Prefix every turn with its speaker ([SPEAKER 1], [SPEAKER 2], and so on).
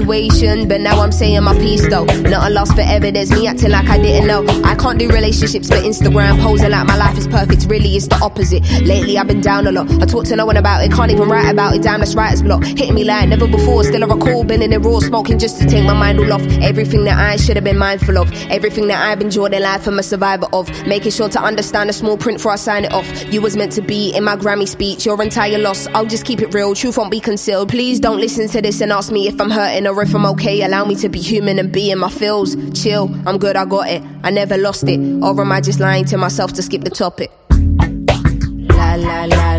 [SPEAKER 1] situation, but now I'm saying my piece though. Not a loss forever, there's me acting like I didn't know. I can't do relationships for Instagram, posing like my life is perfect, really it's the opposite. Lately I've been down a lot, I talk to no one about it, can't even write about it, damn that's writer's block. Hitting me like never before, still I recall being in the raw, smoking just to take my mind all off. Everything that I should have been mindful of, everything that I've enjoyed in life I'm a survivor of. Making sure to understand the small print before I sign it off. You was meant to be in my Grammy speech, your entire loss, I'll just keep it real, truth won't be concealed. Please don't listen to this and ask me if I'm hurting or if I'm okay. Allow me to be human and be in my feels. Chill, I'm good, I got it, I never lost it. Or am I just lying to myself to skip the topic? La la la.